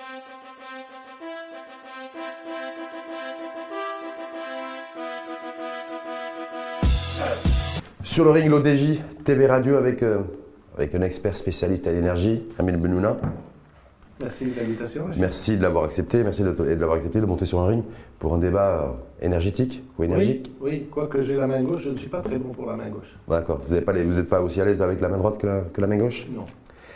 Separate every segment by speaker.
Speaker 1: Sur le ring, l'ODJ, TV Radio avec un expert spécialiste à l'énergie, Amine Bennouna.
Speaker 2: Merci de l'invitation.
Speaker 1: Merci de l'avoir accepté, merci de l'avoir accepté de monter sur un ring pour un débat énergétique ou énergique.
Speaker 2: Oui, quoique j'ai la main gauche, je ne suis pas très bon pour la main gauche.
Speaker 1: D'accord, vous n'êtes pas aussi à l'aise avec la main droite que la main gauche?
Speaker 2: Non.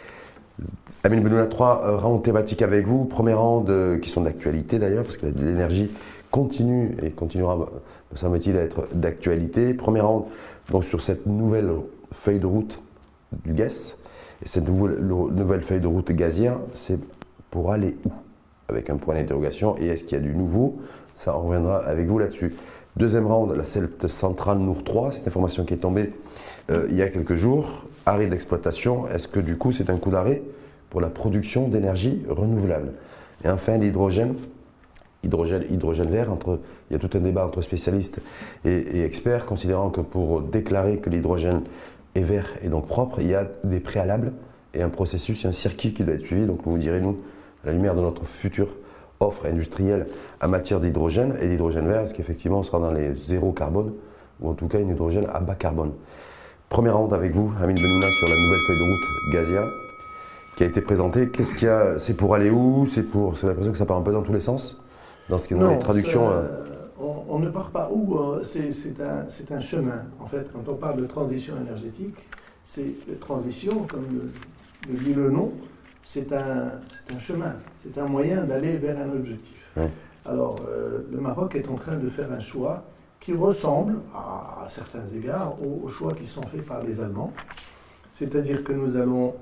Speaker 1: Amine Bennouna, 3 rounds thématiques avec vous. Premier round qui sont d'actualité d'ailleurs, parce que l'énergie continue et continuera, me semble-t-il, à être d'actualité. Premier round donc sur cette nouvelle feuille de route du gaz. Et cette nouvelle feuille de route gazière, c'est pour aller où? Avec un point d'interrogation. Et est-ce qu'il y a du nouveau? Ça, on reviendra avec vous là-dessus. Deuxième round, la Celte Centrale Nour 3, cette information qui est tombée il y a quelques jours. Arrêt d'exploitation. Est-ce que du coup, c'est un coup d'arrêt pour la production d'énergie renouvelable? Et enfin, l'hydrogène. Hydrogène vert, il y a tout un débat entre spécialistes et experts, considérant que pour déclarer que l'hydrogène est vert et donc propre, il y a des préalables et un processus, un circuit qui doit être suivi. Donc vous direz, nous, à la lumière de notre future offre industrielle en matière d'hydrogène et d'hydrogène vert, est-ce qu'effectivement on sera dans les zéro carbone, ou en tout cas une hydrogène à bas carbone? Première ronde avec vous, Amine Bennouna, sur la nouvelle feuille de route gazière qui a été présentée. Qu'est-ce qu'il y a? C'est pour aller où? C'est l'impression que ça part un peu dans tous les sens dans ce qui est dans les traductions.
Speaker 2: On ne part pas où, c'est un chemin. En fait, quand on parle de transition énergétique, c'est transition, comme le dit le nom, c'est un chemin, c'est un moyen d'aller vers un objectif.
Speaker 1: Oui.
Speaker 2: Alors, le Maroc est en train de faire un choix qui ressemble, à certains égards, aux choix qui sont faits par les Allemands. C'est-à-dire que nous allons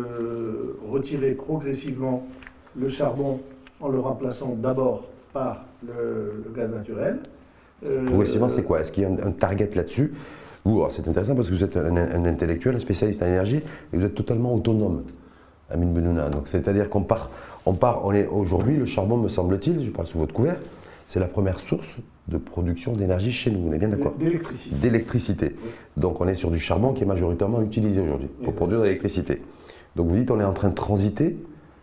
Speaker 2: retirer progressivement le charbon en le remplaçant d'abord par le gaz naturel.
Speaker 1: Progressivement, c'est quoi? Est-ce qu'il y a un target là-dessus? C'est intéressant parce que vous êtes un intellectuel, un spécialiste en énergie, et vous êtes totalement autonome, Amine Bennouna. Donc, c'est-à-dire on est aujourd'hui, le charbon, me semble-t-il, je parle sous votre couvert, c'est la première source de production d'énergie chez nous, on est bien d'accord?
Speaker 2: D'électricité.
Speaker 1: D'électricité. Oui. Donc, on est sur du charbon qui est majoritairement utilisé aujourd'hui pour produire de l'électricité. Donc, vous dites on est en train de transiter.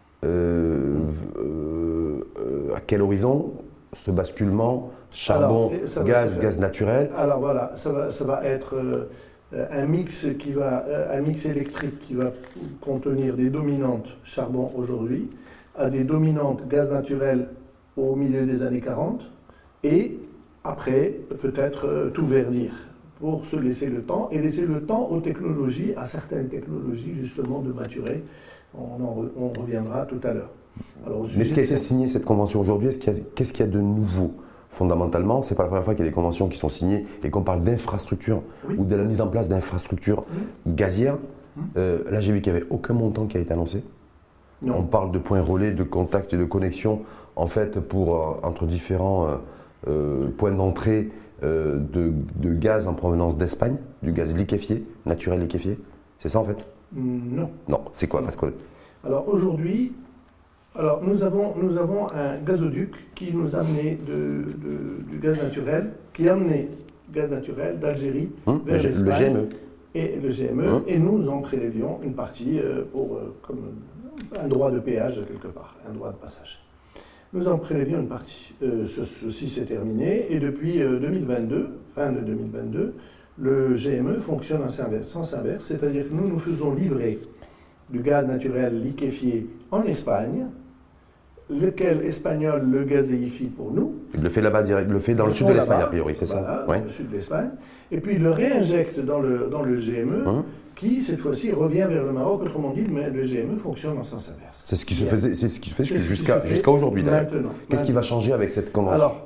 Speaker 1: À quel horizon ce basculement charbon, gaz naturel?
Speaker 2: Alors voilà, ça va être un mix électrique qui va contenir des dominantes charbon aujourd'hui, à des dominantes gaz naturel au milieu des années 40, et après peut-être tout verdir pour se laisser le temps et laisser le temps aux technologies, à certaines technologies justement de maturer. On reviendra tout à l'heure.
Speaker 1: Mais ce qui a été signé, cette convention aujourd'hui, qu'est-ce qu'il y a de nouveau? Fondamentalement, ce n'est pas la première fois qu'il y a des conventions qui sont signées et qu'on parle d'infrastructures ou de la mise en place d'infrastructures gazières. Là, j'ai vu qu'il n'y avait aucun montant qui a été annoncé. Non. On parle de points relais, de contacts et de connexions, en fait, entre différents points d'entrée de gaz en provenance d'Espagne, du gaz liquéfié, naturel liquéfié. C'est ça, en fait?
Speaker 2: Non.
Speaker 1: Non, c'est quoi? Parce que...
Speaker 2: Alors aujourd'hui, nous avons un gazoduc qui nous a amené du gaz naturel, qui a amené gaz naturel d'Algérie vers l'Espagne.
Speaker 1: Le GME.
Speaker 2: Et le GME, et nous en prélevions une partie comme un droit de péage quelque part, un droit de passage. Nous en prélevions une partie. Ceci s'est terminé, et depuis 2022, fin de 2022, le GME fonctionne en sens inverse, c'est-à-dire que nous faisons livrer du gaz naturel liquéfié en Espagne, lequel espagnol le gazéifie pour nous.
Speaker 1: Il le fait là-bas, il le fait dans le sud de l'Espagne, a priori, c'est ça?
Speaker 2: Dans le sud de l'Espagne. Et puis il le réinjecte dans le GME, qui cette fois-ci revient vers le Maroc. Autrement dit, mais le GME fonctionne en sens inverse.
Speaker 1: C'est ce qui se faisait, jusqu'à aujourd'hui. Qu'est-ce qui va changer avec cette convention?
Speaker 2: Alors,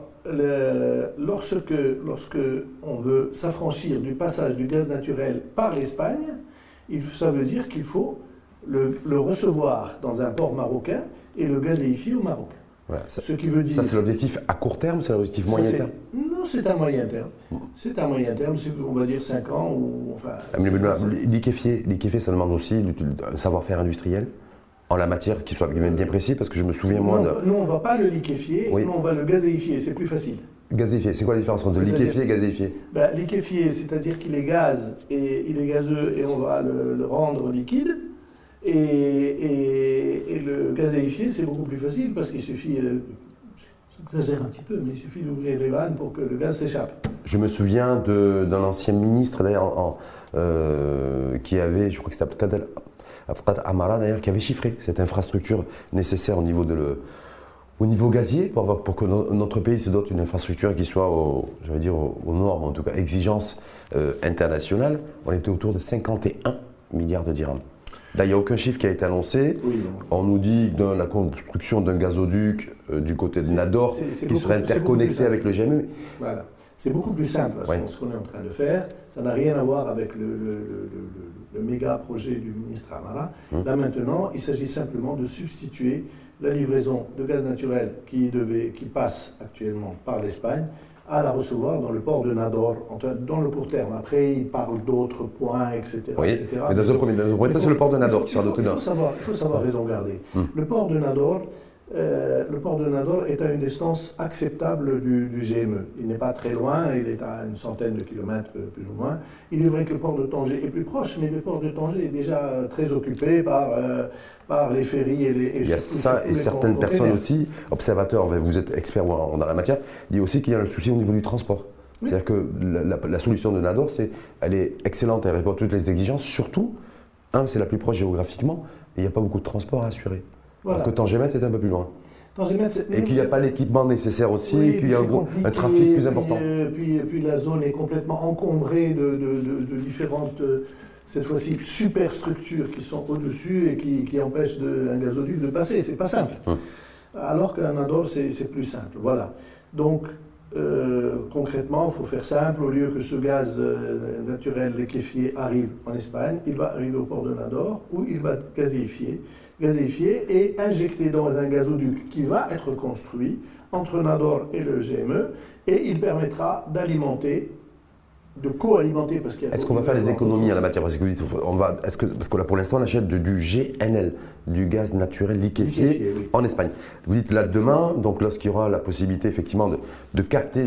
Speaker 2: lorsque on veut s'affranchir du passage du gaz naturel par l'Espagne, ça veut dire qu'il faut le recevoir dans un port marocain et le gazéifier au Maroc.
Speaker 1: Voilà,
Speaker 2: ce qui veut dire...
Speaker 1: Ça, c'est l'objectif à court terme, c'est l'objectif moyen terme?
Speaker 2: Non, c'est un moyen terme. C'est un moyen terme, on va dire 5 ans ou enfin...
Speaker 1: Liquéfier, ça demande aussi un savoir-faire industriel en la matière qui soit bien précis, parce que je me souviens moi de...
Speaker 2: Nous, on ne va pas le liquéfier, nous, on va le gazéifier, c'est plus facile.
Speaker 1: Gazéifier, c'est quoi la différence entre liquéfier et gazéifier?
Speaker 2: Liquéfier, c'est-à-dire qu'il est gaz et il est gazeux et on va le rendre liquide. Et le gazéifié, c'est beaucoup plus facile parce qu'il suffit, j'exagère un petit peu, mais il suffit d'ouvrir les vannes pour que le gaz s'échappe.
Speaker 1: Je me souviens d'un ancien ministre d'ailleurs qui avait, je crois que c'était Abdelkader Amara d'ailleurs, qui avait chiffré cette infrastructure nécessaire au niveau gazier pour que notre pays se dote d'une infrastructure qui soit aux normes, en tout cas exigences internationales. On était autour de 51 milliards de dirhams. Là, il n'y a aucun chiffre qui a été annoncé. Oui, on nous dit que la construction d'un gazoduc du côté de Nador qui serait interconnecté avec le GME.
Speaker 2: Voilà. C'est beaucoup plus simple parce que ce qu'on est en train de faire, ça n'a rien à voir avec le méga projet du ministre Amara. Là maintenant, il s'agit simplement de substituer la livraison de gaz naturel qui passe actuellement par l'Espagne à la recevoir dans le port de Nador, dans le court terme. Après, il parle d'autres points, etc.
Speaker 1: Oui,
Speaker 2: etc.
Speaker 1: Mais dans un premier temps, c'est le port de Nador qui sera doté d'un.
Speaker 2: Il faut savoir raison garder. Le port de Nador est à une distance acceptable du GME. Il n'est pas très loin, il est à une centaine de kilomètres plus ou moins. Il est vrai que le port de Tanger est plus proche, mais le port de Tanger est déjà très occupé par les ferries et les.
Speaker 1: Il y a ça et certaines personnes aussi, observateurs, vous êtes experts dans la matière, disent aussi qu'il y a un souci au niveau du transport. Oui. C'est-à-dire que la solution de Nador, elle est excellente, elle répond à toutes les exigences, surtout, c'est la plus proche géographiquement, et il n'y a pas beaucoup de transport à assurer. Voilà. Alors que Tangemet, c'est un peu plus loin. Et qu'il n'y a pas l'équipement nécessaire aussi, oui, qu'il y a un trafic plus important.
Speaker 2: Puis la zone est complètement encombrée de différentes, cette fois-ci, superstructures qui sont au-dessus et qui empêchent un gazoduc de passer. C'est pas simple. Alors qu'un Nador, c'est plus simple. Voilà. Donc, concrètement, il faut faire simple. Au lieu que ce gaz naturel liquéfié arrive en Espagne, il va arriver au port de Nador où il va être gazéifié et injecté dans un gazoduc qui va être construit entre Nador et le GME et il permettra d'alimenter, de co-alimenter.
Speaker 1: Est-ce qu'on va faire des économies en la matière? Parce que là pour l'instant on achète du GNL, du gaz naturel liquéfié oui. En Espagne. Vous dites là demain, donc lorsqu'il y aura la possibilité effectivement de capter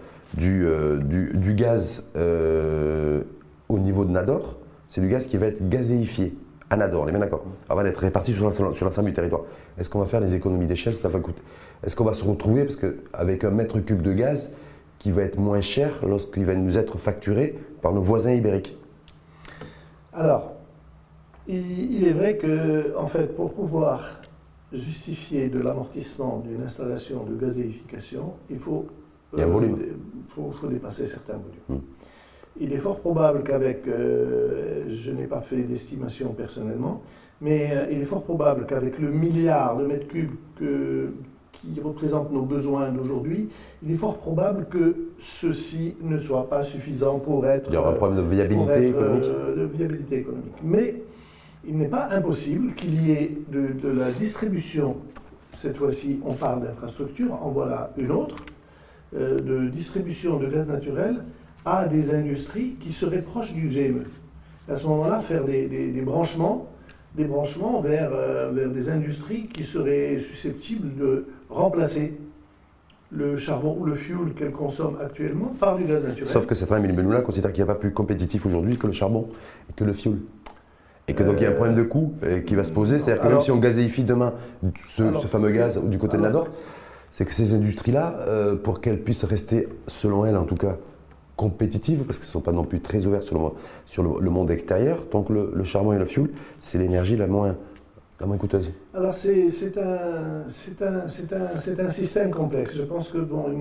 Speaker 1: du gaz au niveau de Nador, c'est du gaz qui va être gazéifié. À Nador, on est bien d'accord. Avant d'être réparti sur l'ensemble du territoire. Est-ce qu'on va faire des économies d'échelle? Ça va coûter. Est-ce qu'on va se retrouver avec un mètre cube de gaz qui va être moins cher lorsqu'il va nous être facturé par nos voisins ibériques?
Speaker 2: Alors, il est vrai que, en fait, pour pouvoir justifier de l'amortissement d'une installation de gazéification, il faut dépasser certains volumes. Il est fort probable qu'avec, je n'ai pas fait d'estimation personnellement, mais il est fort probable qu'avec le milliard de mètres cubes qui représente nos besoins d'aujourd'hui, il est fort probable que ceci ne soit pas suffisant pour être...
Speaker 1: Il y aura un problème de viabilité
Speaker 2: économique. Mais il n'est pas impossible qu'il y ait de la distribution, cette fois-ci on parle d'infrastructure, en voilà une autre, de distribution de gaz naturel à des industries qui seraient proches du GME. À ce moment-là, faire des branchements vers des industries qui seraient susceptibles de remplacer le charbon ou le fioul qu'elles consomment actuellement par du gaz naturel.
Speaker 1: Sauf que certains Benoula considèrent qu'il n'y a pas plus compétitif aujourd'hui que le charbon et que le fioul. Et que donc il y a un problème de coût qui va se poser. C'est-à-dire que même si on gazéifie demain ce fameux gaz du côté de Nador, c'est que ces industries-là, pour qu'elles puissent rester, selon elles en tout cas, compétitives, parce qu'elles ne sont pas non plus très ouvertes sur le monde extérieur. Donc le charbon et le fioul, c'est l'énergie la moins coûteuse.
Speaker 2: Alors c'est un système complexe. Je pense que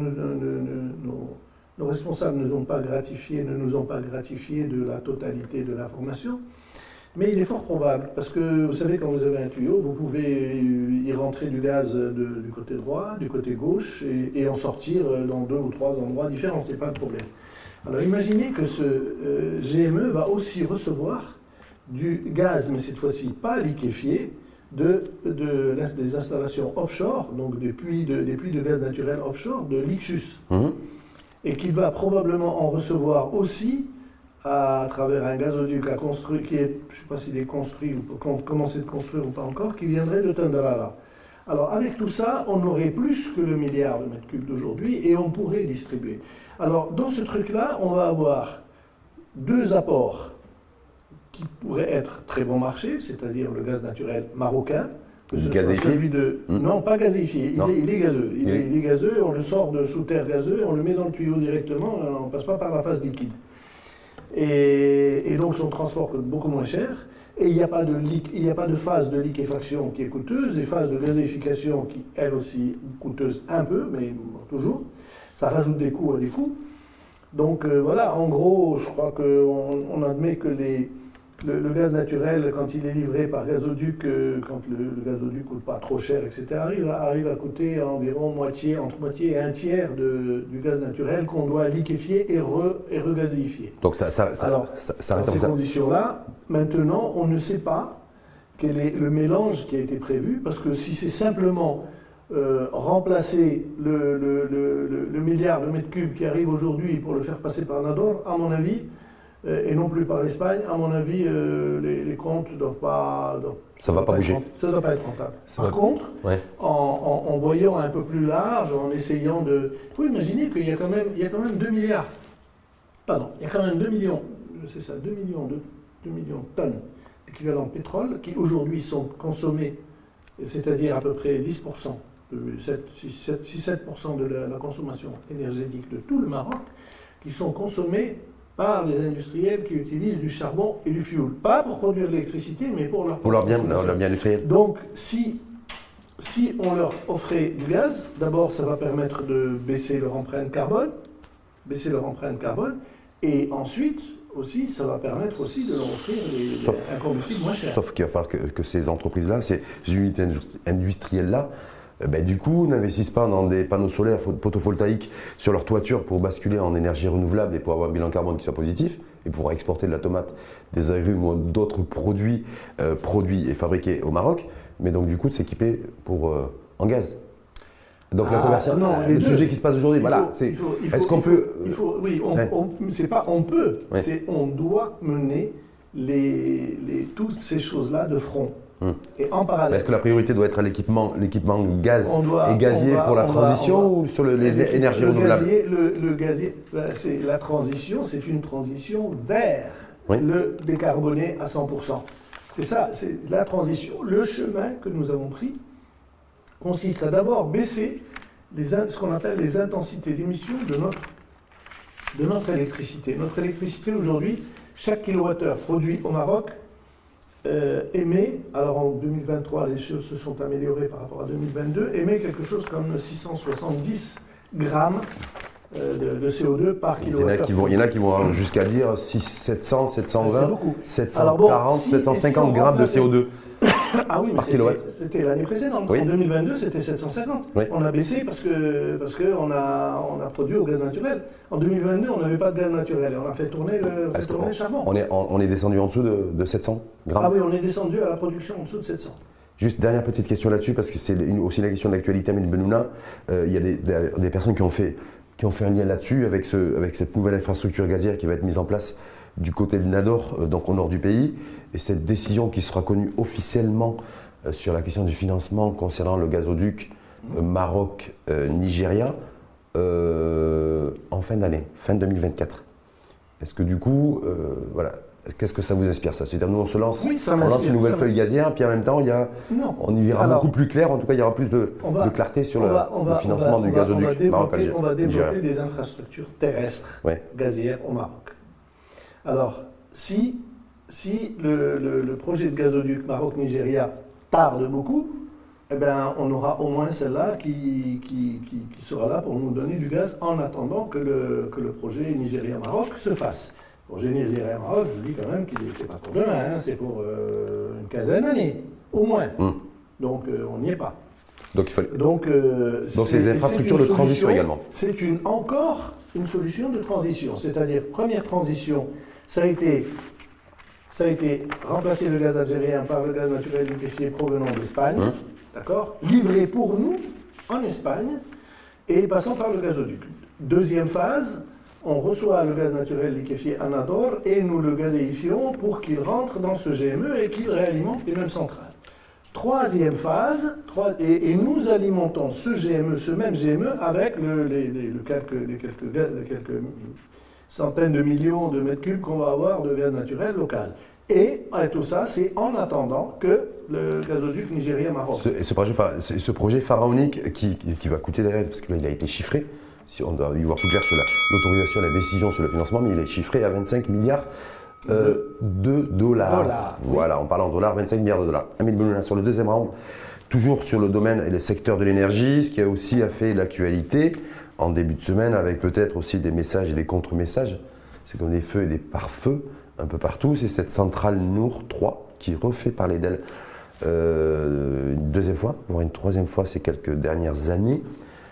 Speaker 2: nos responsables ne nous ont pas gratifié de la totalité de l'information. Mais il est fort probable, parce que vous savez, quand vous avez un tuyau, vous pouvez y rentrer du gaz du côté droit, du côté gauche, et en sortir dans 2 ou 3 endroits différents, ce n'est pas le problème. Alors imaginez que ce GME va aussi recevoir du gaz, mais cette fois-ci pas liquéfié, des installations offshore, donc des puits de gaz naturel offshore, de l'Ixus. Et qu'il va probablement en recevoir aussi à travers un gazoduc à construire, je ne sais pas s'il est construit ou commencé de construire ou pas encore, qui viendrait de Tendarara. Alors avec tout ça, on aurait plus que le milliard de mètres cubes d'aujourd'hui et on pourrait distribuer. Alors dans ce truc-là, on va avoir 2 apports qui pourrait être très bon marché, c'est-à-dire le gaz naturel marocain, que ce soit
Speaker 1: Gazéifié?
Speaker 2: celui de... Non, pas gazéifié, il est gazeux. Il est gazeux, on le sort de sous terre gazeux, on le met dans le tuyau directement, on ne passe pas par la phase liquide. Et donc son transport coûte beaucoup moins cher, et il n'y a pas de phase de liquéfaction qui est coûteuse, et phase de gazéification qui, elle aussi, coûteuse un peu, mais toujours. Ça rajoute des coûts à des coûts. Donc voilà, en gros, je crois qu'on admet que le gaz naturel, quand il est livré par gazoduc, quand le gazoduc ne coûte pas trop cher, etc., arrive à coûter environ entre moitié et un tiers du gaz naturel qu'on doit liquéfier et regazéifier.
Speaker 1: Donc
Speaker 2: Alors, dans ces conditions-là, maintenant, on ne sait pas quel est le mélange qui a été prévu, parce que si c'est simplement remplacer le milliard de mètres cubes qui arrive aujourd'hui pour le faire passer par Nador, à mon avis, et non plus par l'Espagne, à mon avis, les comptes ne doivent pas...
Speaker 1: Ça ne va pas bouger.
Speaker 2: Ça ne doit pas être rentable. Par contre, en voyant un peu plus large, en essayant de... Il faut imaginer qu'il y a quand même 2 milliards. Pardon, il y a quand même 2 millions, c'est ça, 2 millions de tonnes d'équivalent de pétrole qui aujourd'hui sont consommés, c'est-à-dire à peu près 10%, 6-7% de la consommation énergétique de tout le Maroc, qui sont consommés par les industriels qui utilisent du charbon et du fioul. Pas pour produire de l'électricité, mais pour leur
Speaker 1: bien industriel.
Speaker 2: Donc, si on leur offrait du gaz, d'abord, ça va permettre de baisser leur empreinte carbone, et ensuite, aussi, ça va permettre aussi de leur offrir un combustible moins cher.
Speaker 1: Sauf qu'il va falloir que ces entreprises-là, ces unités industrielles-là, du coup, n'investissent pas dans des panneaux solaires photovoltaïques sur leur toiture pour basculer en énergie renouvelable et pour avoir un bilan carbone qui soit positif et pouvoir exporter de la tomate, des agrumes ou d'autres produits produits et fabriqués au Maroc, mais donc du coup de s'équiper en gaz. Donc la conversation, le sujet qui se passe aujourd'hui, voilà, c'est est-ce qu'on peut...
Speaker 2: c'est pas on peut, c'est on doit mener toutes ces choses-là de front. Et en parallèle.
Speaker 1: Est-ce que la priorité doit être à l'équipement gaz et gazier pour la transition ou sur les énergies renouvelables?
Speaker 2: Le gazier, la transition, c'est une transition vers le décarboné à 100%. C'est ça, c'est la transition. Le chemin que nous avons pris consiste à d'abord baisser ce qu'on appelle les intensités d'émission de notre électricité. Notre électricité aujourd'hui, chaque kilowattheure produit au Maroc émet, alors en 2023 les choses se sont améliorées par rapport à 2022, émet quelque chose comme 670 grammes de CO2 par kilowattheure.
Speaker 1: Il y en a qui vont jusqu'à dire 700, 720, 740, 750 grammes de CO2.
Speaker 2: Ah oui, c'était l'année précédente. Oui. En 2022, c'était 750. Oui. On a baissé parce qu'on a produit au gaz naturel. En 2022, on n'avait pas de gaz naturel. On a fait tourner le charbon.
Speaker 1: On est descendu en dessous de 700 grammes.
Speaker 2: Ah oui, on est descendu à la production en dessous de 700.
Speaker 1: Juste dernière petite question là-dessus, parce que c'est aussi la question de l'actualité, Amélie Benouna. Il y a des personnes qui ont fait un lien là-dessus avec cette nouvelle infrastructure gazière qui va être mise en place du côté de Nador, donc au nord du pays, et cette décision qui sera connue officiellement sur la question du financement concernant le gazoduc Maroc-Nigeria en fin d'année, fin 2024. Est-ce que du coup, qu'est-ce que ça vous inspire ça? C'est-à-dire nous on se lance, on lance une nouvelle feuille gazière, puis en même temps on y verra beaucoup plus clair, en tout cas il y aura plus de clarté sur le financement du gazoduc Maroc-Algérie.
Speaker 2: On va développer des infrastructures terrestres gazières au Maroc. Alors, si le projet de gazoduc Maroc-Nigeria tarde beaucoup, eh bien, on aura au moins celle-là qui sera là pour nous donner du gaz en attendant que le projet Nigeria-Maroc se fasse. Le projet Nigeria-Maroc, je dis quand même que ce n'est pas pour demain, c'est pour une quinzaine d'années, au moins. Donc, on n'y est pas.
Speaker 1: Donc, c'est des infrastructures de transition également.
Speaker 2: C'est encore une solution de transition. C'est-à-dire, première transition, ça a été remplacer le gaz algérien par le gaz naturel liquéfié provenant d'Espagne, d'accord, livré pour nous en Espagne et passant par le gazoduc. Deuxième phase, on reçoit le gaz naturel liquéfié à Nador et nous le gazéifions pour qu'il rentre dans ce GME et qu'il réalimente les mêmes centrales. Troisième phase, et nous alimentons ce même GME avec les quelques centaines de millions de mètres cubes qu'on va avoir de gaz naturel local. Et tout ça, c'est en attendant que le gazoduc Nigeria-Maroc.
Speaker 1: Ce projet pharaonique qui va coûter d'ailleurs, parce qu'il a été chiffré, si on doit y voir plus clair sur l'autorisation et la décision sur le financement, mais il est chiffré à 25 milliards de dollars. Voilà,
Speaker 2: oui.
Speaker 1: on parle en dollars, 25 milliards de dollars. Amine Benouna, sur le deuxième round, toujours sur le domaine et le secteur de l'énergie, ce qui a aussi fait l'actualité en début de semaine, avec peut-être aussi des messages et des contre-messages. C'est comme des feux et des pare-feux un peu partout. C'est cette centrale Nour 3 qui refait parler d'elle une deuxième fois, voire une troisième fois ces quelques dernières années.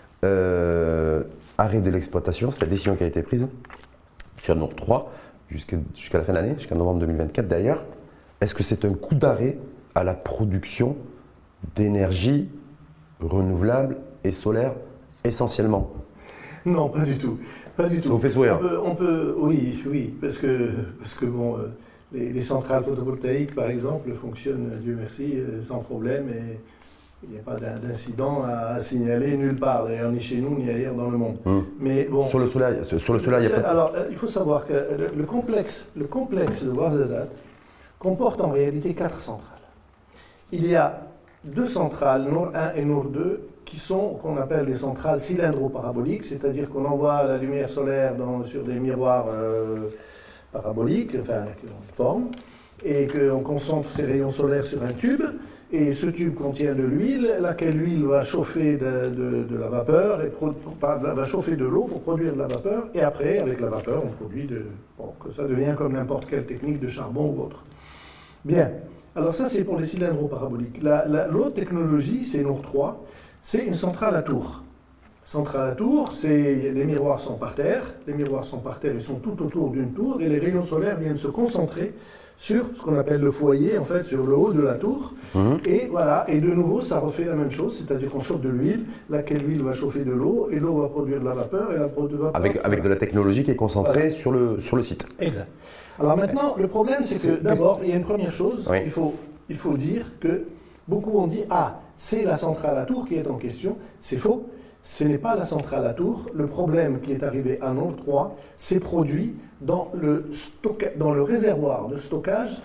Speaker 1: Arrêt de l'exploitation, c'est la décision qui a été prise sur Nour 3 jusqu'à la fin de l'année, jusqu'à novembre 2024 d'ailleurs. Est-ce que c'est un coup d'arrêt à la production d'énergie renouvelable et solaire essentiellement?
Speaker 2: Non, pas du tout. Pas du tout.
Speaker 1: Ça vous fait sourire?
Speaker 2: Oui, parce que bon, les centrales photovoltaïques, par exemple, fonctionnent, Dieu merci, sans problème et il n'y a pas d'incident à signaler nulle part, d'ailleurs, ni chez nous, ni ailleurs dans le monde. Mais bon,
Speaker 1: sur le solaire, il y a pas...
Speaker 2: Alors, il faut savoir que le complexe de Ouarzazate comporte en réalité 4 centrales. Il y a 2 centrales, Nour 1 et Nour 2, qui sont qu'on appelle des centrales cylindro-paraboliques, c'est-à-dire qu'on envoie la lumière solaire sur des miroirs paraboliques, enfin, qui ont une forme, et qu'on concentre ces rayons solaires sur un tube, et ce tube contient de l'huile, laquelle huile va chauffer de la vapeur, et va chauffer de l'eau pour produire de la vapeur, et après, avec la vapeur, on produit que ça devient comme n'importe quelle technique de charbon ou autre. Bien, alors ça c'est pour les cylindres paraboliques. L'autre technologie, c'est Nour 3, c'est une centrale à tour. Centrale à tour, les miroirs sont par terre, ils sont tout autour d'une tour, et les rayons solaires viennent se concentrer sur ce qu'on appelle le foyer, en fait, sur le haut de la tour. Et voilà, et de nouveau, ça refait la même chose, c'est-à-dire qu'on chauffe de l'huile, laquelle huile va chauffer de l'eau, et l'eau va produire de la vapeur, et la vapeur...
Speaker 1: Avec de la technologie qui est concentrée sur le site.
Speaker 2: Exact. Alors maintenant, le problème, c'est que d'abord, il y a une première chose,
Speaker 1: oui.
Speaker 2: il faut dire que beaucoup ont dit « Ah, c'est la centrale à tour qui est en question ». C'est faux. Ce n'est pas la centrale à tour. Le problème qui est arrivé à Nour 3 s'est produit dans le réservoir de stockage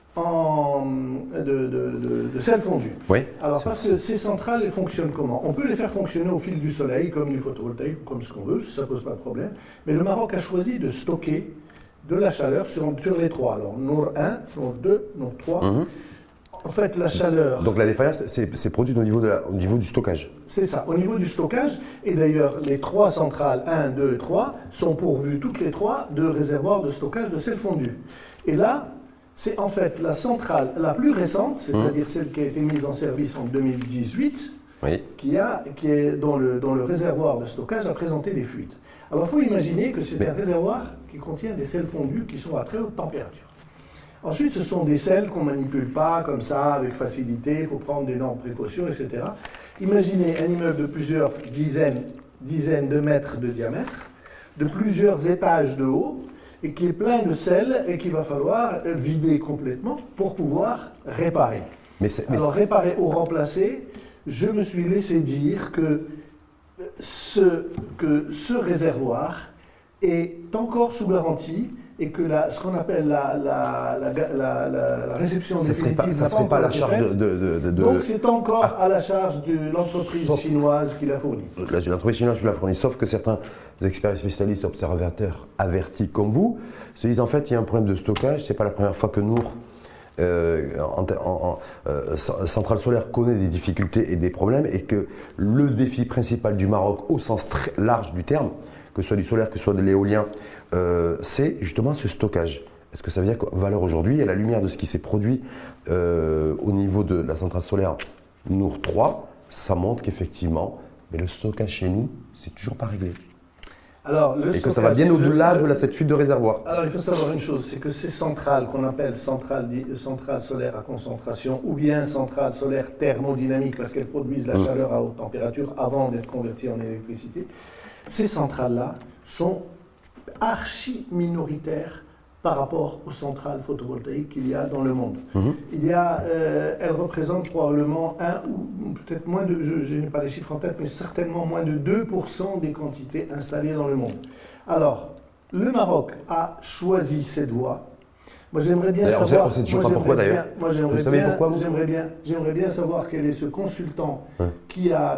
Speaker 2: de sel fondu.
Speaker 1: Oui.
Speaker 2: Alors parce que ces centrales, elles fonctionnent comment? On peut les faire fonctionner au fil du soleil, comme du photovoltaïque, ou comme ce qu'on veut, ça ne pose pas de problème. Mais le Maroc a choisi de stocker de la chaleur sur les 3. Alors Nour 1, Nour 2, Nour 3. En fait, la chaleur...
Speaker 1: Donc la défaillance, c'est produit au niveau du stockage.
Speaker 2: C'est ça, au niveau du stockage. Et d'ailleurs, les 3 centrales, 1, 2, 3, sont pourvues toutes les 3 de réservoirs de stockage de sel fondu. Et là, c'est en fait la centrale la plus récente, c'est-à-dire celle qui a été mise en service en 2018,
Speaker 1: oui.
Speaker 2: dont le réservoir de stockage a présenté des fuites. Alors il faut imaginer que c'est un réservoir qui contient des sels fondus qui sont à très haute température. Ensuite, ce sont des sels qu'on ne manipule pas comme ça, avec facilité, il faut prendre d'énormes précautions, etc. Imaginez un immeuble de plusieurs dizaines de mètres de diamètre, de plusieurs étages de haut, et qui est plein de sel et qu'il va falloir vider complètement pour pouvoir réparer. Alors réparer ou remplacer, je me suis laissé dire que ce réservoir est encore sous garantie, et que ce qu'on appelle la réception définitive
Speaker 1: ça ne serait pas à la charge
Speaker 2: Donc c'est encore à la charge de l'entreprise chinoise qui l'a fourni.
Speaker 1: L'entreprise chinoise qui l'a fourni, sauf que certains experts spécialistes, observateurs avertis comme vous, se disent en fait il y a un problème de stockage, c'est pas la première fois que Nour, centrale solaire, connaît des difficultés et des problèmes, et que le défi principal du Maroc au sens très large du terme, que ce soit du solaire, que ce soit de l'éolien, c'est justement ce stockage. Est-ce que ça veut dire qu'en valeur aujourd'hui, à la lumière de ce qui s'est produit au niveau de la centrale solaire Nour 3, ça montre qu'effectivement, le stockage chez nous, c'est toujours pas réglé.
Speaker 2: Alors,
Speaker 1: et que ça va bien au-delà de cette fuite de réservoir.
Speaker 2: Alors il faut savoir une chose, c'est que ces centrales qu'on appelle centrales solaires à concentration ou bien centrales solaires thermodynamiques parce qu'elles produisent la chaleur à haute température avant d'être converties en électricité, ces centrales-là sont archi-minoritaires par rapport aux centrales photovoltaïques qu'il y a dans le monde. Elles représentent probablement ou peut-être moins de, je n'ai pas les chiffres en tête, mais certainement moins de 2% des quantités installées dans le monde. Alors, le Maroc a choisi cette voie Moi, j'aimerais bien
Speaker 1: D'ailleurs,
Speaker 2: savoir.
Speaker 1: on sait toujours pas pourquoi, d'ailleurs.
Speaker 2: Moi,
Speaker 1: Vous savez pourquoi, vous
Speaker 2: j'aimerais bien savoir quel est ce consultant qui a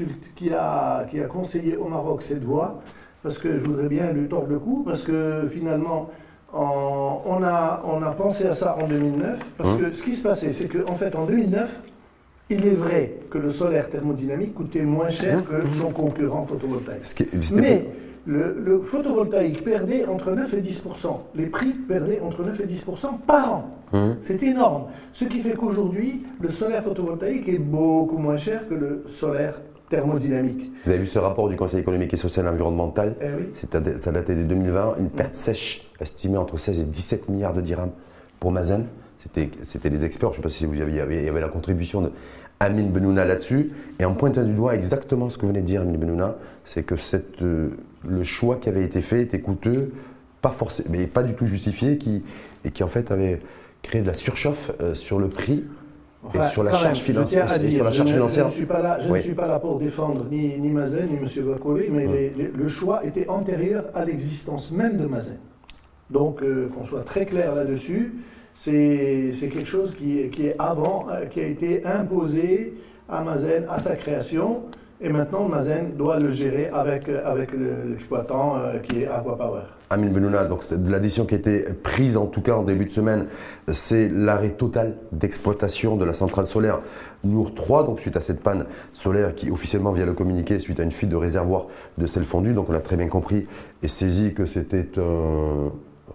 Speaker 2: conseillé au Maroc cette voie, parce que je voudrais bien lui tordre le cou, parce que finalement, on a pensé à ça en 2009, parce que ce qui se passait, c'est qu'en fait, en 2009, il est vrai que le solaire thermodynamique coûtait moins cher que son concurrent photovoltaïque. Mais le photovoltaïque perdait entre 9 et 10%. Les prix perdaient entre 9 et 10% par an. C'est énorme. Ce qui fait qu'aujourd'hui, le solaire photovoltaïque est beaucoup moins cher que le solaire thermodynamique.
Speaker 1: Vous avez vu ce rapport du Conseil économique et social et environnemental?
Speaker 2: Oui.
Speaker 1: Ça datait de 2020, une perte sèche estimée entre 16 et 17 milliards de dirhams pour Mazen. C'était les experts, je ne sais pas si il y avait la contribution de Amin Benouna là-dessus. Et en pointant du doigt exactement ce que venait de dire Amin Benouna, c'est que le choix qui avait été fait était coûteux, mais pas du tout justifié, et qui en fait avait créé de la surchauffe sur le prix. Et sur la charge financière.
Speaker 2: Je ne suis pas là pour défendre ni Mazen ni M. Bakoli, mais le choix était antérieur à l'existence même de Mazen. Donc, qu'on soit très clair là-dessus, c'est quelque chose qui est avant, qui a été imposé à Mazen, à sa création, et maintenant Mazen doit le gérer avec l'exploitant qui est Aqua Power.
Speaker 1: Amin Benouna, donc la décision qui a été prise en tout cas en début de semaine, c'est l'arrêt total d'exploitation de la centrale solaire Nour 3, donc suite à cette panne solaire qui officiellement vient le communiqué suite à une fuite de réservoir de sel fondu. Donc on a très bien compris et saisi que c'était une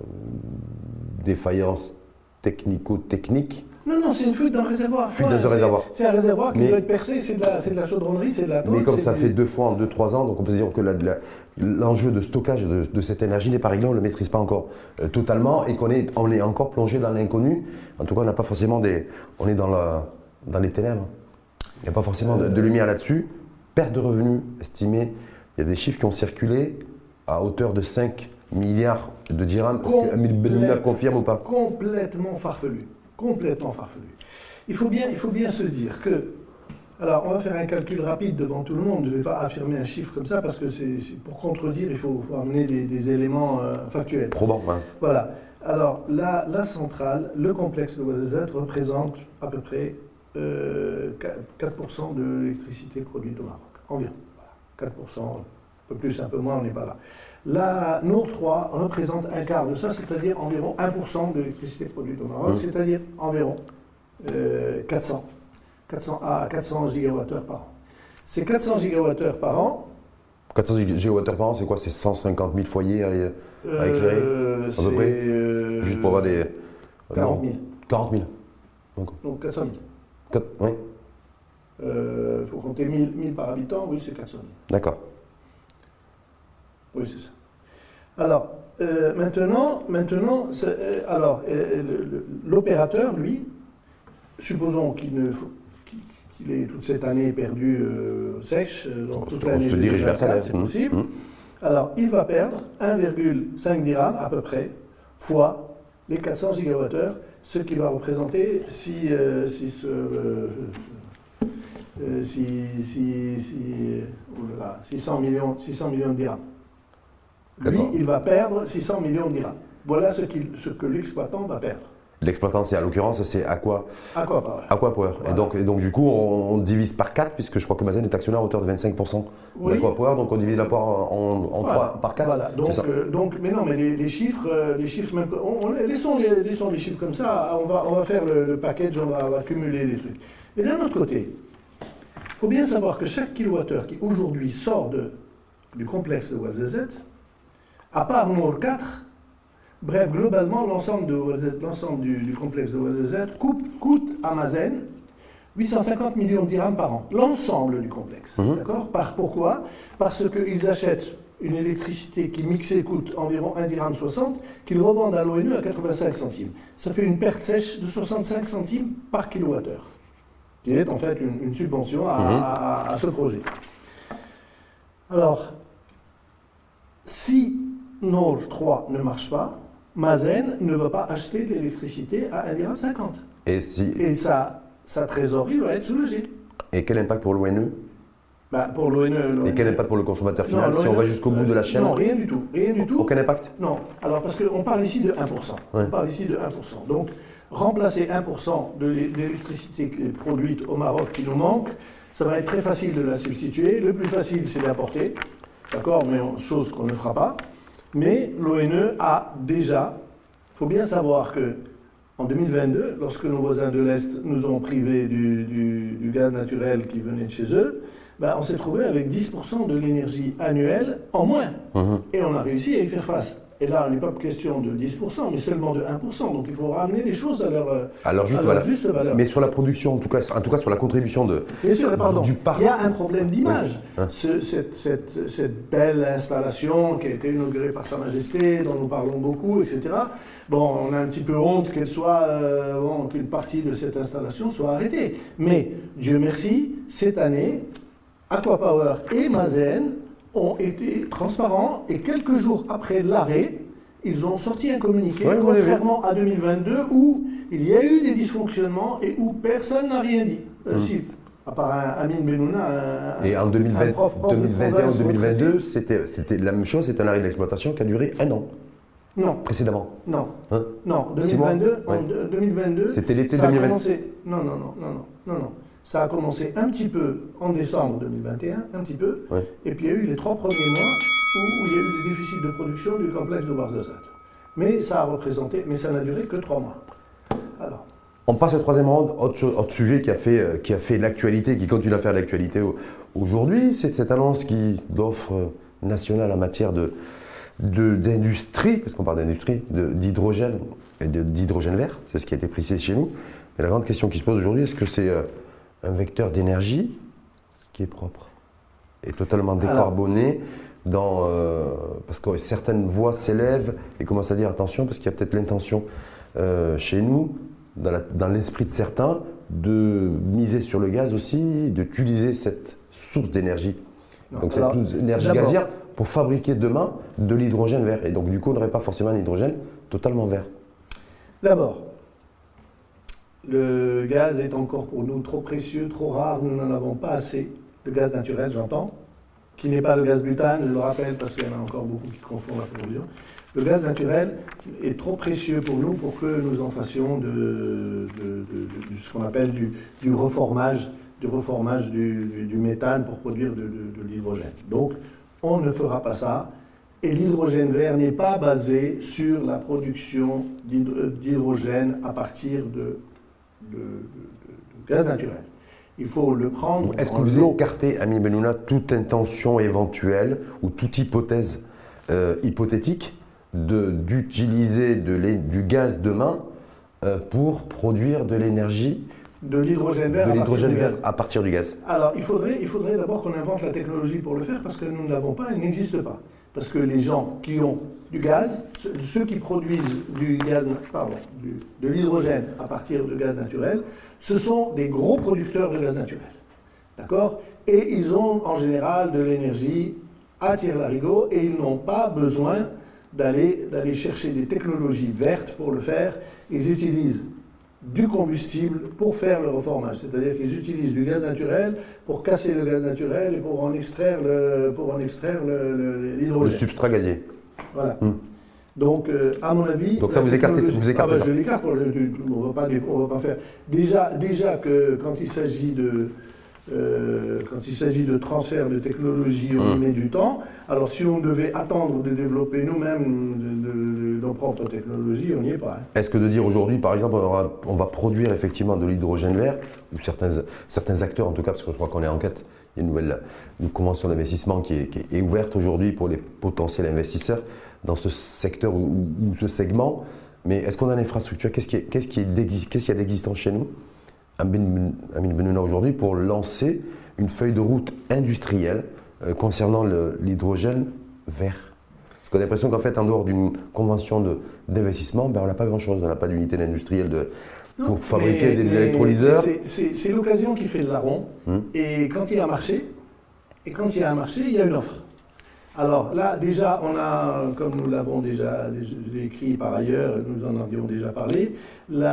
Speaker 1: défaillance technico-technique.
Speaker 2: Non, c'est une fuite d'un réservoir. C'est un réservoir qui doit être percé, c'est de la chaudronnerie, c'est de la tôle.
Speaker 1: Mais comme ça fait 2 fois en 2-3 ans, donc on peut dire que l'enjeu de stockage de cette énergie n'est pas réglé, on ne le maîtrise pas encore totalement et qu'on est encore plongé dans l'inconnu. En tout cas, on n'a pas forcément on est dans les ténèbres. Il n'y a pas forcément de lumière là-dessus. Perte de revenus estimée, il y a des chiffres qui ont circulé à hauteur de 5 milliards de dirhams. Est-ce que Amin Benouna confirme ou pas?
Speaker 2: Complètement farfelu. Il faut bien se dire que, alors on va faire un calcul rapide devant tout le monde, je ne vais pas affirmer un chiffre comme ça parce que pour contredire il faut amener des éléments factuels.
Speaker 1: Probant, hein.
Speaker 2: Voilà. Alors la centrale, le complexe de Ouarzazate représente à peu près 4% de l'électricité produite au Maroc, environ. Voilà. 4%, un peu plus, un peu moins, on n'est pas là. La Nour 3 représente un quart de ça, c'est-à-dire environ 1% de l'électricité produite au Maroc, c'est-à-dire environ 400 gigawattheures par an. Ces 400 gigawattheures par an...
Speaker 1: 400 gigawattheures par an, c'est quoi? C'est 150 000 foyers à éclairer à peu près juste pour avoir des...
Speaker 2: 40 000.
Speaker 1: 40 000.
Speaker 2: Donc 400 000.
Speaker 1: Oui.
Speaker 2: Il faut compter 1000 par habitant, oui, c'est 400 000.
Speaker 1: D'accord.
Speaker 2: Oui, c'est ça. Alors, maintenant l'opérateur, lui, supposons qu'il ait toute cette année perdue sèche, donc toute l'année 2024, c'est possible. Alors, il va perdre 1,5 dirham à peu près, fois les 400 gigawattheures, ce qui va représenter 600 millions de dirhams. Lui, il va perdre 600 millions de dirhams. Voilà ce que l'exploitant va perdre.
Speaker 1: L'exploitant, c'est à l'occurrence, c'est Aqua Power. Voilà. Et donc, du coup, on divise par 4, puisque je crois que Mazen est actionnaire à hauteur de 25% d'Aqua Power, donc on divise la part en 3 par 4.
Speaker 2: Voilà, mais non, mais les chiffres même, laissons les chiffres comme ça, on va faire le package, on va cumuler les trucs. Et d'un autre côté, il faut bien savoir que chaque kilowattheure qui aujourd'hui sort du complexe de Ouarzazate, à part Nour 4, bref, globalement, l'ensemble du complexe de Ouarzazate coûte à Mazen 850 millions de dirhams par an. L'ensemble du complexe. D'accord? Pourquoi? Parce qu'ils achètent une électricité qui mixée coûte environ 1,60 dirham, qu'ils revendent à l'ONU à 85 centimes. Ça fait une perte sèche de 65 centimes par kilowattheure, qui est en fait une subvention à ce projet. Alors, si Nour 3 ne marche pas, Mazen ne va pas acheter de l'électricité à 1,50 dirham. Et sa trésorerie va être soulagée.
Speaker 1: Et quel impact pour l'ONU?
Speaker 2: Pour l'ONE.
Speaker 1: Et quel impact pour le consommateur final si on va jusqu'au bout de la chaîne?
Speaker 2: Non, rien du tout. Rien du tout.
Speaker 1: Aucun impact?
Speaker 2: Non. Alors, parce qu'on parle ici de 1%.
Speaker 1: Ouais.
Speaker 2: On parle ici de 1%. Donc, remplacer 1% de l'électricité produite au Maroc qui nous manque, ça va être très facile de la substituer. Le plus facile, c'est d'importer. D'accord? Mais chose qu'on ne fera pas. Mais l'ONE a déjà. Il faut bien savoir que en 2022, lorsque nos voisins de l'Est nous ont privés du gaz naturel qui venait de chez eux, on s'est trouvé avec 10% de l'énergie annuelle en moins. Et on a réussi à y faire face. Et là, il n'est pas question de 10%, mais seulement de 1%. Donc il faut ramener les choses à leur juste valeur.
Speaker 1: Mais sur la production, en tout cas sur la contribution
Speaker 2: Bien sûr,
Speaker 1: du parc.
Speaker 2: Il y a un problème d'image.
Speaker 1: Oui.
Speaker 2: Cette belle installation qui a été inaugurée par Sa Majesté, dont nous parlons beaucoup, etc. Bon, on a un petit peu honte qu'une partie de cette installation soit arrêtée. Mais, Dieu merci, cette année, Aquapower et Mazen ont été transparents et quelques jours après l'arrêt, ils ont sorti un communiqué, contrairement à 2022 où il y a eu des dysfonctionnements et où personne n'a rien dit. Si, à part Amin Bennouna,
Speaker 1: et en 2021 ou 2022, c'était la même chose, c'était un arrêt d'exploitation qui a duré 1 an.
Speaker 2: Non.
Speaker 1: Précédemment.
Speaker 2: Non.
Speaker 1: Hein?
Speaker 2: Non, 2022,
Speaker 1: c'était l'été
Speaker 2: ça
Speaker 1: 2022.
Speaker 2: a commencé. Non. Ça a commencé un petit peu en décembre 2021, un petit peu, et puis il y a eu les 3 premiers mois où il y a eu des déficits de production du complexe de Ouarzazate. Mais ça n'a duré que 3 mois. Alors.
Speaker 1: On passe au troisième round, autre sujet qui a fait l'actualité, qui continue à faire l'actualité aujourd'hui, c'est cette annonce d'offre nationale en matière d'industrie, parce qu'on parle d'industrie, d'hydrogène et d'hydrogène vert, c'est ce qui a été précisé chez nous. Mais la grande question qui se pose aujourd'hui, est-ce que c'est un vecteur d'énergie qui est propre et totalement décarboné parce que certaines voix s'élèvent et commencent à dire attention, parce qu'il y a peut-être l'intention chez nous, dans l'esprit de certains, de miser sur le gaz aussi, d'utiliser cette source d'énergie. Donc cette énergie gazière pour fabriquer demain de l'hydrogène vert. Et donc du coup, on n'aurait pas forcément un hydrogène totalement vert.
Speaker 2: D'abord, le gaz est encore pour nous trop précieux, trop rare, nous n'en avons pas assez. Le gaz naturel, j'entends, qui n'est pas le gaz butane, je le rappelle parce qu'il y en a encore beaucoup qui confondent la production. Le gaz naturel est trop précieux pour nous pour que nous en fassions de ce qu'on appelle du reformage du méthane pour produire de l'hydrogène. Donc, on ne fera pas ça. Et l'hydrogène vert n'est pas basé sur la production d'hydrogène à partir de gaz naturel. Il faut le prendre.
Speaker 1: Est-ce que vous écartez, Amin Bennouna, toute intention éventuelle ou toute hypothèse hypothétique d'utiliser du gaz demain pour produire de l'énergie,
Speaker 2: de l'hydrogène vert,
Speaker 1: à partir du gaz?
Speaker 2: Alors, il faudrait d'abord qu'on invente la technologie pour le faire, parce que nous ne l'avons pas, elle n'existe pas. Parce que les gens qui ont du gaz, ceux qui produisent de l'hydrogène à partir de gaz naturel, ce sont des gros producteurs de gaz naturel. D'accord? Et ils ont en général de l'énergie à tire-larigot et ils n'ont pas besoin d'aller chercher des technologies vertes pour le faire. Ils utilisent du combustible pour faire le reformage. C'est-à-dire qu'ils utilisent du gaz naturel pour casser le gaz naturel et pour en extraire l'hydrogène.
Speaker 1: Le substrat gazier.
Speaker 2: Voilà. Donc, à mon avis...
Speaker 1: Donc ça vous écartez ça.
Speaker 2: Je l'écarte, on va pas faire... Déjà que quand il s'agit de transfert de technologie, on y met du temps. Alors si on devait attendre de développer nous-mêmes nos propres technologies, on n'y est pas. Hein.
Speaker 1: Est-ce que de dire aujourd'hui, par exemple, on va produire effectivement de l'hydrogène vert, ou certains acteurs en tout cas, parce que je crois qu'on est en quête, il y a une convention d'investissement qui est ouverte aujourd'hui pour les potentiels investisseurs dans ce secteur ou ce segment, mais est-ce qu'on a l'infrastructure? Qu'est-ce qu'il y a d'existant chez nous, Amin Bennouna, aujourd'hui, pour lancer une feuille de route industrielle concernant l'hydrogène vert? Parce qu'on a l'impression qu'en fait, en dehors d'une convention d'investissement, on n'a pas grand-chose, on n'a pas d'unité industrielle pour fabriquer des électrolyseurs.
Speaker 2: C'est l'occasion qui fait le larron, et quand il y a un marché, il y a une offre. Alors là, déjà, on a, comme nous l'avons déjà écrit par ailleurs, nous en avions déjà parlé,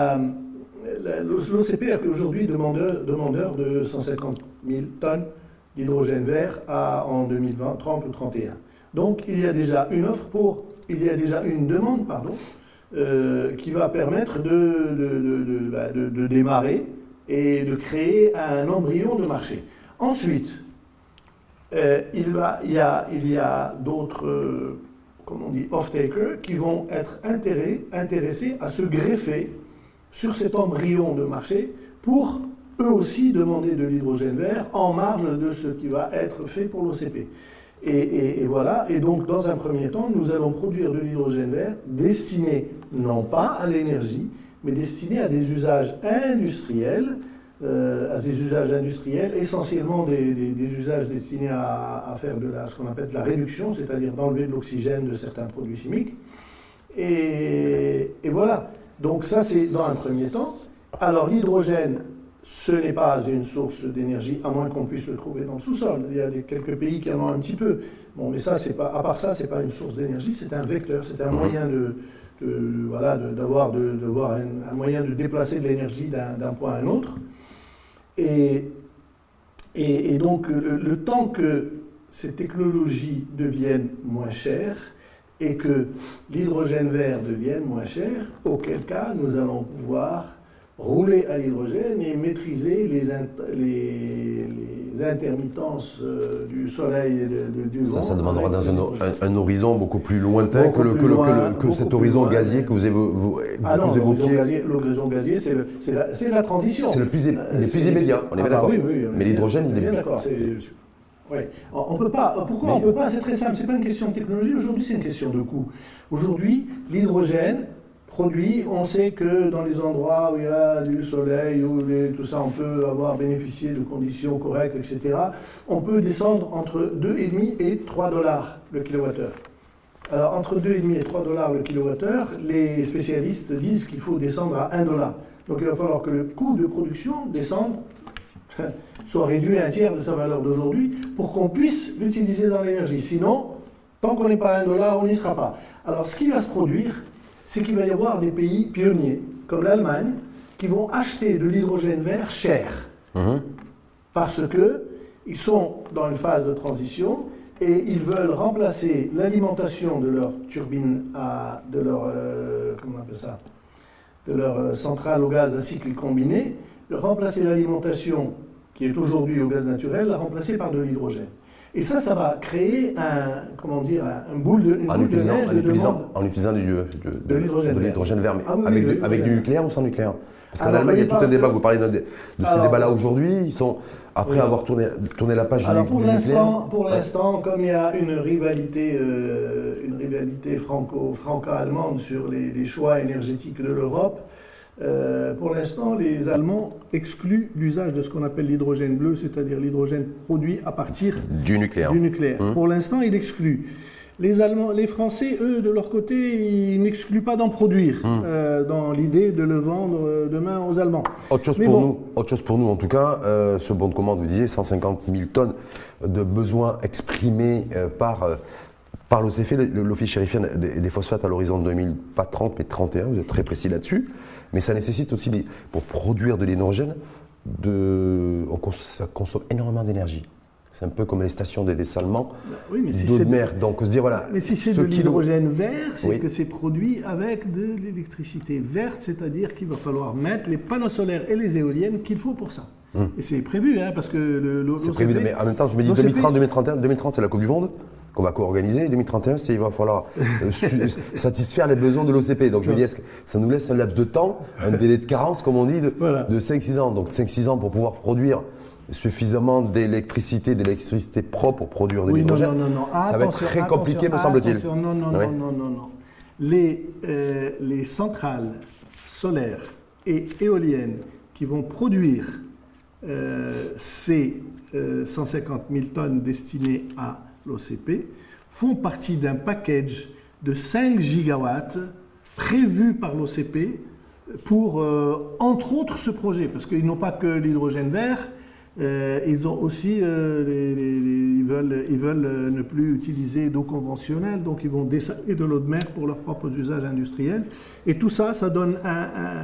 Speaker 2: l'OCP est aujourd'hui demandeur de 150 000 tonnes l'hydrogène vert en 2020, 30 ou 31. Donc il y a déjà une offre il y a déjà une demande, pardon, qui va permettre de démarrer et de créer un embryon de marché. Ensuite, il y a d'autres, comme on dit, off-takers qui vont être intéressés à se greffer sur cet embryon de marché pour eux aussi demander de l'hydrogène vert en marge de ce qui va être fait pour l'OCP. Et voilà, et donc dans un premier temps, nous allons produire de l'hydrogène vert destiné non pas à l'énergie, mais destiné à des usages industriels, essentiellement des usages destinés à faire ce qu'on appelle de la réduction, c'est-à-dire d'enlever de l'oxygène de certains produits chimiques. Et voilà, donc ça c'est dans un premier temps. Alors l'hydrogène, ce n'est pas une source d'énergie, à moins qu'on puisse le trouver dans le sous-sol. Il y a quelques pays qui en ont un petit peu. Bon, mais ça, à part ça, ce n'est pas une source d'énergie, c'est un vecteur, c'est un moyen d'avoir un moyen de déplacer de l'énergie d'un point à un autre. Et donc, le temps que ces technologies deviennent moins chères et que l'hydrogène vert devienne moins cher, auquel cas nous allons pouvoir rouler à l'hydrogène et maîtriser les intermittences du soleil et du vent.
Speaker 1: Ça demandera dans un horizon beaucoup plus lointain que cet horizon gazier que vous évoquiez.
Speaker 2: Ah non, l'horizon gazier, c'est la transition.
Speaker 1: C'est le plus immédiat, on est bien d'accord.
Speaker 2: Oui,
Speaker 1: mais l'hydrogène, il est
Speaker 2: bien d'accord. Ouais. On peut pas. Pourquoi on peut pas? C'est très simple. C'est pas une question de technologie. Aujourd'hui, c'est une question de coût. Aujourd'hui, l'hydrogène produit, on sait que dans les endroits où il y a du soleil, tout ça, on peut bénéficié de conditions correctes, etc. On peut descendre entre 2,5 et 3 dollars le kilowattheure. Alors, entre 2,5 et 3 dollars le kilowattheure, les spécialistes disent qu'il faut descendre à 1 dollar. Donc, il va falloir que le coût de production descende, soit réduit à un tiers de sa valeur d'aujourd'hui, pour qu'on puisse l'utiliser dans l'énergie. Sinon, tant qu'on n'est pas à 1 dollar, on n'y sera pas. Alors, ce qui va se produire, c'est qu'il va y avoir des pays pionniers, comme l'Allemagne, qui vont acheter de l'hydrogène vert cher. Parce qu'ils sont dans une phase de transition et ils veulent remplacer l'alimentation de leur turbine, de leur centrale au gaz à cycle combiné, remplacer l'alimentation qui est aujourd'hui au gaz naturel, la remplacer par de l'hydrogène. Et ça va créer une boule de neige de demande.
Speaker 1: En utilisant de l'hydrogène vert, mais avec du nucléaire ou sans nucléaire? Parce qu'en Allemagne, il y a tout un débat, vous parlez de ces débats-là aujourd'hui, ils sont, après avoir tourné la page du nucléaire.
Speaker 2: Pour l'instant, comme il y a une rivalité franco-allemande sur les choix énergétiques de l'Europe, pour l'instant, les Allemands excluent l'usage de ce qu'on appelle l'hydrogène bleu, c'est-à-dire l'hydrogène produit à partir
Speaker 1: du nucléaire.
Speaker 2: Pour l'instant, ils l'excluent. Les Français, eux, de leur côté, ils n'excluent pas d'en produire, dans l'idée de le vendre demain aux Allemands.
Speaker 1: Autre chose pour nous, en tout cas, ce bon de commande, vous disiez, 150 000 tonnes de besoins exprimés par l'OCP, l'Office chérifien des phosphates à l'horizon 2000, pas 30 mais 31, vous êtes très précis là-dessus. Mais ça nécessite aussi, pour produire de l'hydrogène, ça consomme énormément d'énergie. C'est un peu comme les stations de dessalement d'eau de mer. Donc, se dire, voilà.
Speaker 2: Mais si c'est de l'hydrogène vert, c'est que c'est produit avec de l'électricité verte, c'est-à-dire qu'il va falloir mettre les panneaux solaires et les éoliennes qu'il faut pour ça. Et c'est prévu, hein, parce que
Speaker 1: c'est prévu, mais en même temps, je me dis 2030, 2031, 2030, c'est la Coupe du Monde qu'on va co-organiser. 2031, il va falloir satisfaire les besoins de l'OCP. Donc je me dis, est-ce que ça nous laisse un laps de temps, un délai de carence, comme on dit, de 5-6 ans. Donc 5-6 ans pour pouvoir produire suffisamment d'électricité propre pour produire de l'hydrogène.
Speaker 2: Non.
Speaker 1: Ça va être très compliqué, me semble-t-il.
Speaker 2: Non. Les centrales solaires et éoliennes qui vont produire ces 150 000 tonnes destinées à l'OCP font partie d'un package de 5 gigawatts prévu par l'OCP pour, entre autres, ce projet. Parce qu'ils n'ont pas que l'hydrogène vert, ils ont aussi, ils veulent ne plus utiliser d'eau conventionnelle, donc ils vont dessaler de l'eau de mer pour leurs propres usages industriels. Et tout ça, ça donne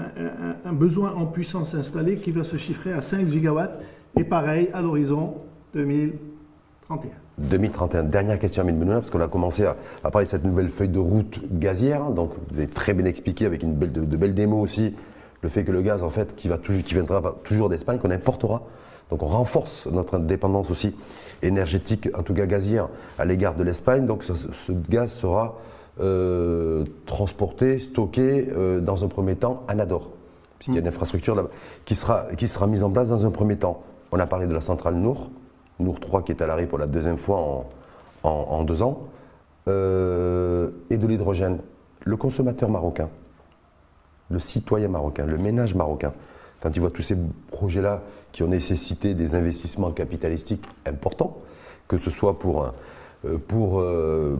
Speaker 2: un besoin en puissance installée qui va se chiffrer à 5 gigawatts. Et pareil, à l'horizon 2031.
Speaker 1: 2031. Dernière question à Amin Benouna, parce qu'on a commencé à parler de cette nouvelle feuille de route gazière. Donc, vous avez très bien expliqué avec de belles démos aussi, le fait que le gaz, en fait, qui viendra toujours d'Espagne, qu'on importera. Donc, on renforce notre indépendance aussi énergétique, en tout cas gazière, à l'égard de l'Espagne. Donc, ce gaz sera transporté, stocké dans un premier temps à Nador, puisqu'il y a une infrastructure là qui sera mise en place dans un premier temps. On a parlé de la centrale Nour 3 qui est à l'arrêt pour la deuxième fois en 2 ans, et de l'hydrogène. Le consommateur marocain, le citoyen marocain, le ménage marocain, quand il voit tous ces projets-là qui ont nécessité des investissements capitalistiques importants, que ce soit pour le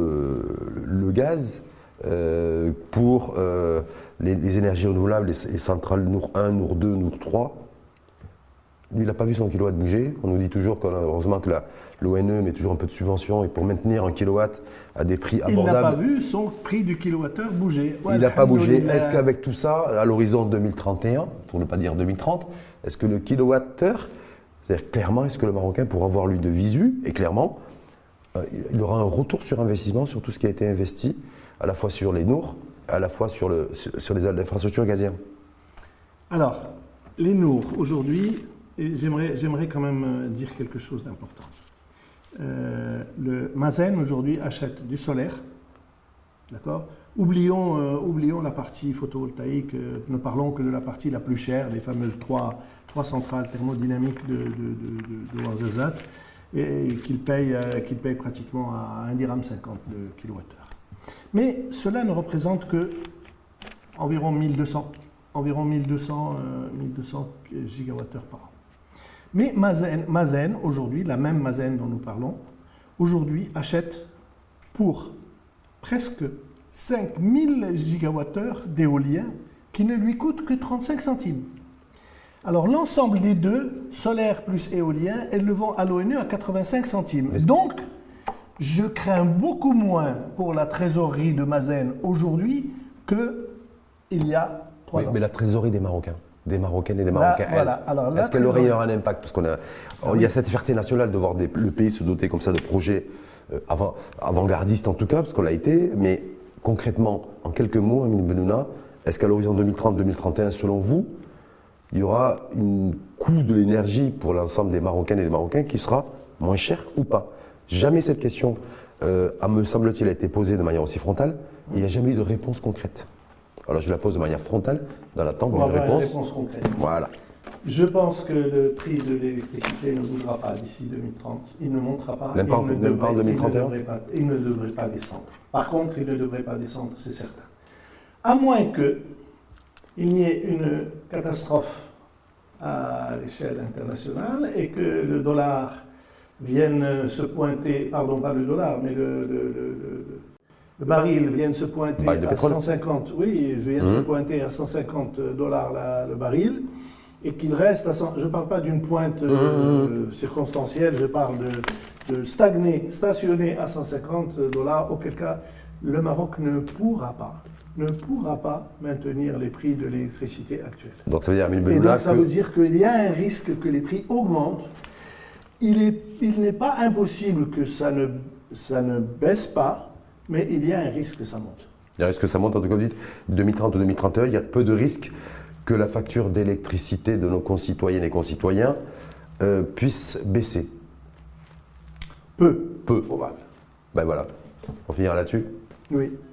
Speaker 1: gaz, pour les énergies renouvelables, les centrales Nour 1, Nour 2, Nour 3, lui, il n'a pas vu son kilowatt bouger. On nous dit toujours heureusement que l'ONE met toujours un peu de subvention et pour maintenir un kilowatt à des prix abordables.
Speaker 2: Il n'a pas vu son prix du kilowattheure bouger.
Speaker 1: Il n'a pas bougé. Est-ce qu'avec tout ça, à l'horizon 2031, pour ne pas dire 2030, est-ce que le kilowattheure, c'est-à-dire clairement, est-ce que le Marocain pourra avoir lui de visu, et clairement, il aura un retour sur investissement sur tout ce qui a été investi, à la fois sur les Nours, à la fois sur les infrastructures gazières?
Speaker 2: Alors, les Nours, aujourd'hui, j'aimerais quand même dire quelque chose d'important. Le Mazen, aujourd'hui, achète du solaire, d'accord? Oublions la partie photovoltaïque, ne parlons que de la partie la plus chère, les fameuses trois centrales thermodynamiques de Ouarzazate, et qu'il paye pratiquement à 1,50 dirham le kilowattheure. Mais cela ne représente que environ 1200 gigawattheures par an. Mais Mazen aujourd'hui, la même Mazen dont nous parlons, aujourd'hui achète pour presque 5000 gigawattheures d'éolien qui ne lui coûtent que 35 centimes. Alors l'ensemble des deux, solaire plus éolien, elles le vendent à l'ONU à 85 centimes. Donc, je crains beaucoup moins pour la trésorerie de Mazen aujourd'hui qu'il y a 3 ans.
Speaker 1: Mais la trésorerie des Marocains, des Marocaines et des Marocains, est-ce qu'elle aurait un impact? Parce qu'il y a cette fierté nationale de voir le pays se doter comme ça de projets avant-gardistes en tout cas, parce qu'on l'a été, mais concrètement, en quelques mots, Amin Benouna, est-ce qu'à l'horizon 2030-2031, selon vous, il y aura un coût de l'énergie pour l'ensemble des Marocaines et des Marocains qui sera moins cher ou pas? Jamais cette question, me semble-t-il, a été posée de manière aussi frontale, et il n'y a jamais eu de réponse concrète. Alors je la pose de manière frontale, dans l'attente d'une réponse.
Speaker 2: Une réponse concrète.
Speaker 1: Voilà.
Speaker 2: Je pense que le prix de l'électricité ne bougera pas d'ici 2030. Il ne montera pas.
Speaker 1: Même pas en 2031 ?
Speaker 2: Il ne devrait pas descendre. Par contre, il ne devrait pas descendre, c'est certain. À moins qu'il n'y ait une catastrophe à l'échelle internationale et que le dollar vienne se pointer, pardon, pas le dollar, mais le baril vienne se pointer à 150, oui, vienne se pointer à 150 dollars le baril, et qu'il reste à 100, je ne parle pas d'une pointe circonstancielle, je parle de stationner à 150 dollars, auquel cas le Maroc ne pourra pas maintenir les prix de l'électricité actuels.
Speaker 1: Donc ça veut dire,
Speaker 2: ça veut dire qu'il y a un risque que les prix augmentent. Il n'est pas impossible que ça ne baisse pas, mais il y a un risque que ça monte.
Speaker 1: Il y a un risque que ça monte, en tout cas, vous dites 2030 ou 2031, il y a peu de risques que la facture d'électricité de nos concitoyennes et concitoyens puisse baisser.
Speaker 2: Peu.
Speaker 1: Probable. Ben voilà, on finira là-dessus.
Speaker 2: Oui.